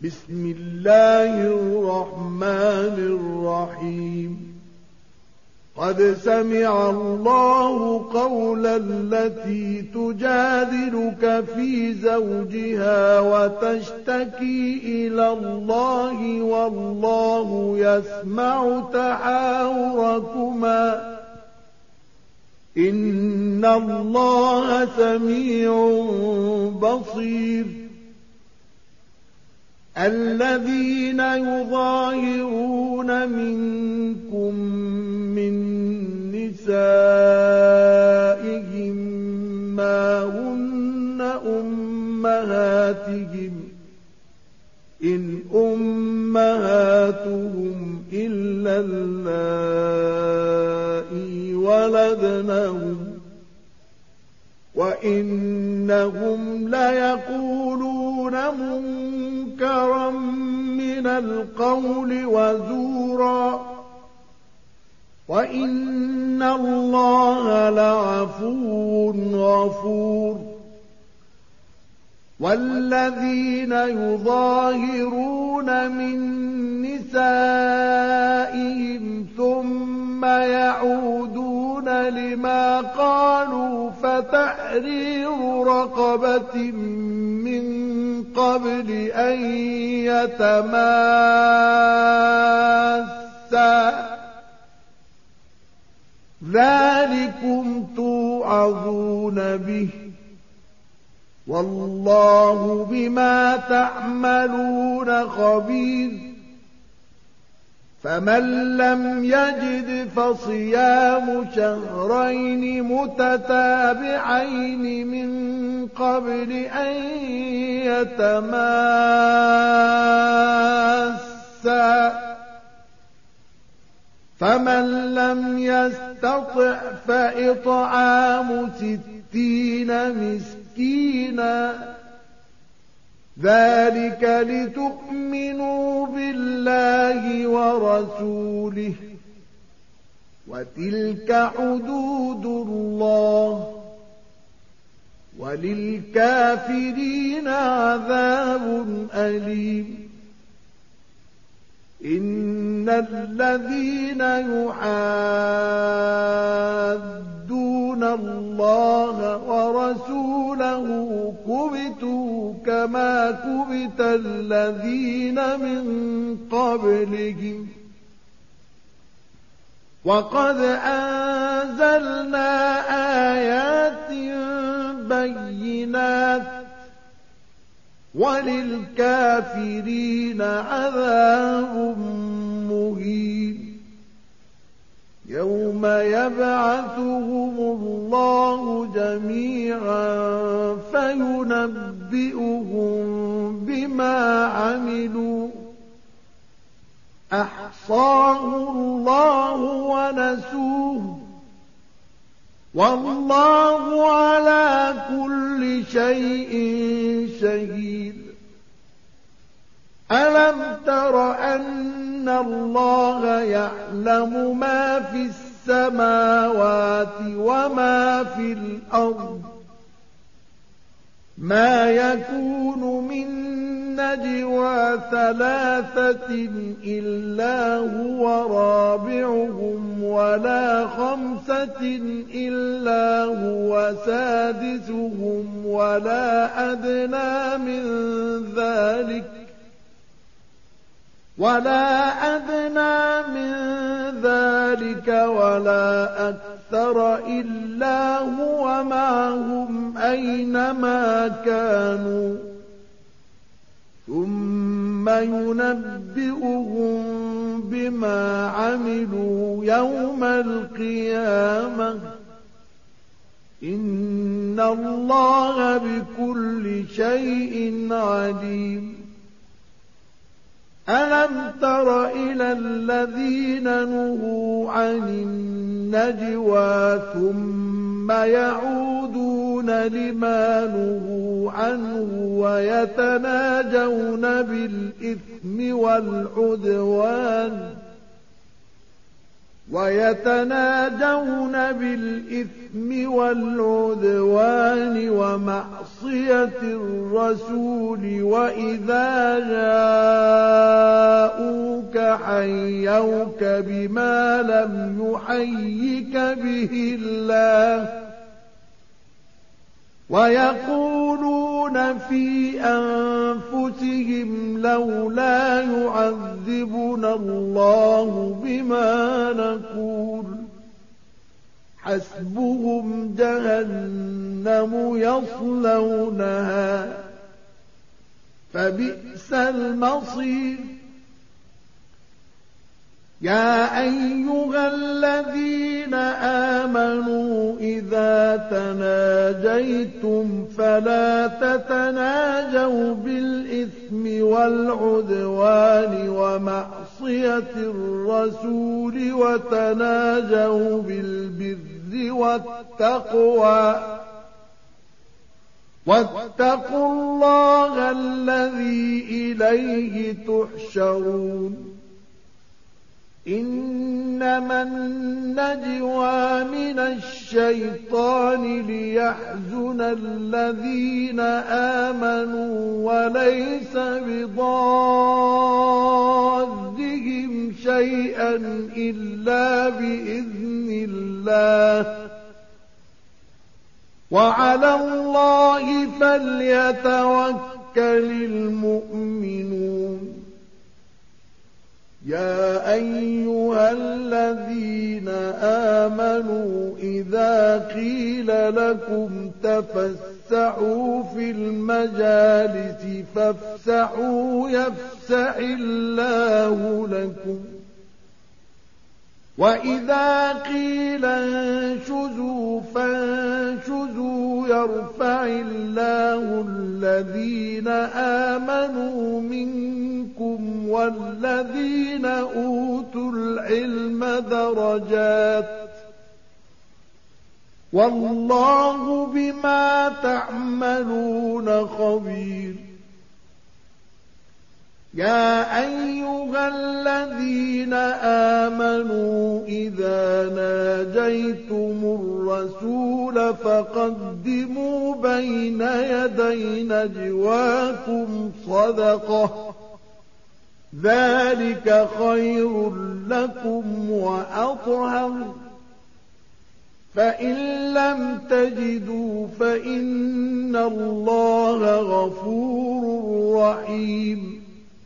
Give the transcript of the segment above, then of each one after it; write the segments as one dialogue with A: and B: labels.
A: بسم الله الرحمن الرحيم قد سمع الله قول التي تجادلك في زوجها وتشتكي إلى الله والله يسمع تحاوركما إن الله سميع بصير الذين يظاهرون منكم من نسائهم ما هن أمهاتهم إن أمهاتهم إلا اللائي ولدنهم وإنهم ليقولون منكرا من القول وزورا وإن الله لعفو غفور والذين يظاهرون من نسائهم ثم يعودون لما قالوا فتحرير رقبة من قبل أن يتماسا ذلكم توعظون به والله بما تعملون خبير فمن لم يجد فصيام شهرين متتابعين من قبل أن يتماسا فمن لم يستطع فإطعام 60 مسكينا ذلك لتؤمنوا بالله ورسوله وتلك حدود الله وللكافرين عذاب أليم إن الذين يحادون الله ورسوله كبتوا كما كبت الذين من قبلهم وقد أنزلنا آيات بينات وللكافرين عذاب مهين يوم يبعثهم الله جميعا فينبئهم بما عملوا أحصاه الله ونسوه والله على كل شيء شهيد ألم تر أن الله يعلم ما في السماوات وما في الأرض ما يكون من نجوى 3 إلا هو رابعهم ولا 5 إلا هو سادسهم ولا أدنى من ذلك ولا أكثر إلا هو معهم أينما كانوا ثم ينبئهم بما عملوا يوم القيامة إن الله بكل شيء عليم ألم تر إلى الذين نهوا عن النجوى ثم يعودون لما نهوا عنه ويتناجون بالإثم والعدوان ويتناجون بالإثم والعدوان ومعصية الرسول وإذا جاءوك حيوك بما لم يحيك به الله ويقولون في أنفسهم لولا يعذبنا الله بما نقول حسبهم جهنم يصلونها فبئس المصير يا أيها الذين آمنوا إذا تناجيتم فلا تتناجوا بالإثم والعدوان ومعصية الرسول وتناجوا بالبر والتقوى واتقوا الله الذي إليه تحشرون إنما النجوى من الشيطان ليحزن الذين آمنوا وليس بضارهم شيئا إلا بإذن الله وعلى الله فليتوكل المؤمنون يا أيها الذين آمنوا إذا قيل لكم تفسحوا في المجالس فافسحوا يفسح الله لكم وإذا قيل انشزوا فانشزوا يرفع الله الذين آمنوا منكم والذين أوتوا العلم درجات والله بما تعملون خبير يا أيها الذين آمنوا إذا ناجيتم الرسول فقدموا بين يدي نجواكم صدقة ذلك خير لكم وأطهر فإن لم تجدوا فإن الله غفور رحيم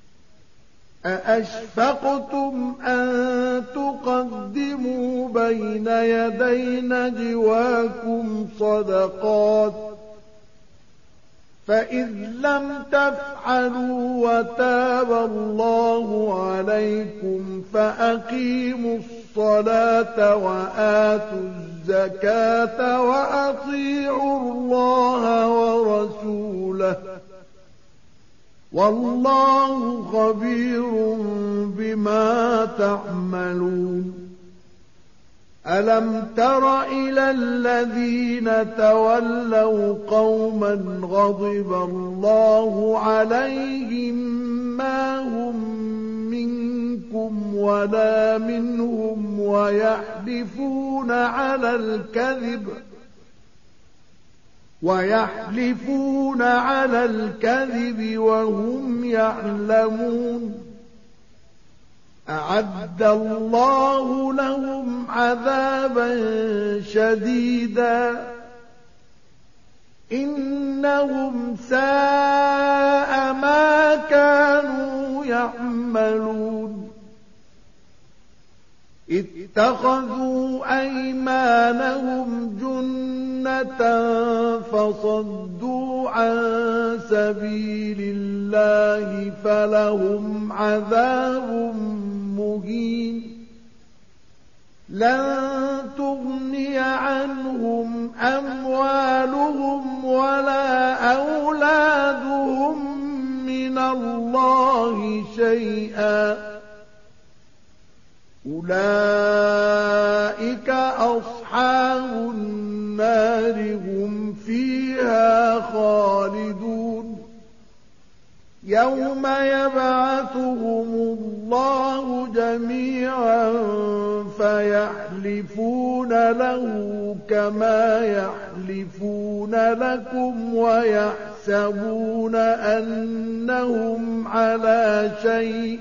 A: أأشفقتم أن تقدموا بين يدي نجواكم صدقات فإذ لم تفعلوا وتاب الله عليكم فأقيموا الصلاة وآتوا الزكاة وأطيعوا الله ورسوله والله خبير بما تعملون ألم تر إلى الذين تولوا قوما غضب الله عليهم ما هم منكم ولا منهم ويحلفون على الكذب وهم يعلمون أعد الله لهم عذابا شديدا إنهم ساء ما كانوا يعملون اتخذوا أيمانهم جنة فصدوا عن سبيل الله فلهم عذاب مهين لن تغني عنهم أموالهم ولا أولادهم من الله شيئا أولئك أصحاب النار هم فيها خالدون يوم يبعثهم الله جميعا فيحلفون له كما يحلفون لكم ويحسبون أنهم على شيء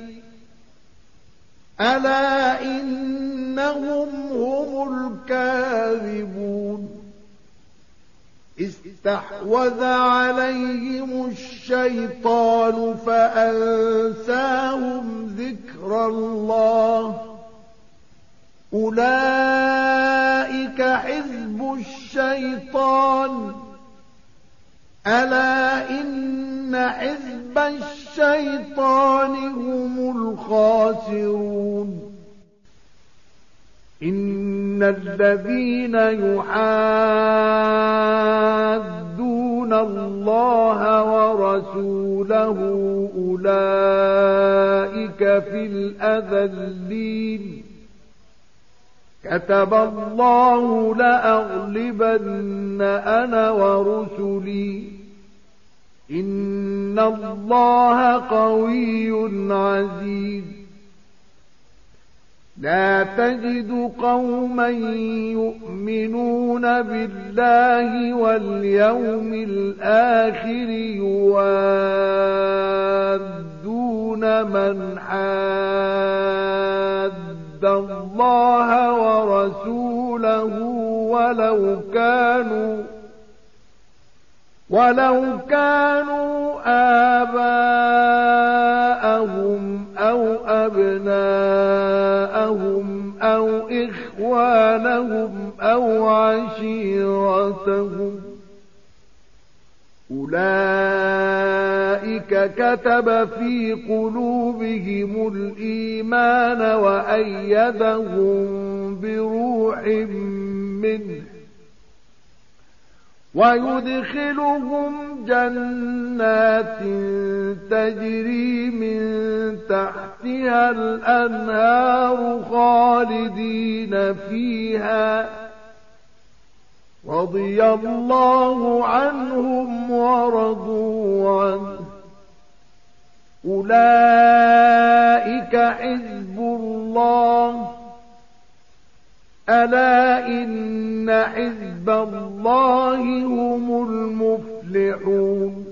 A: ألا إنهم هم الكاذبون استحوذ عليهم الشيطان فأنساهم ذكر الله أولئك حزب الشيطان ألا إن حزب الشيطان هم الخاسرون إن الذين يحادون الله ورسوله أولئك في الأذلين كتب الله لأغلبن أنا ورسلي إن الله قوي عزيز لا تجد قوما يؤمنون بالله واليوم الآخر يوادون من حاد الله ورسوله ولو كانوا آباءهم أو أبناءهم أو إخوانهم أو عشيرتهم أولئك كتب في قلوبهم الإيمان وأيدهم بروح منه ويدخلهم جنات تجري من تحتها الأنهار خالدين فيها رضي الله عنهم ورضوا عنه أولئك حزب الله ألا إن حزب الله هم المفلحون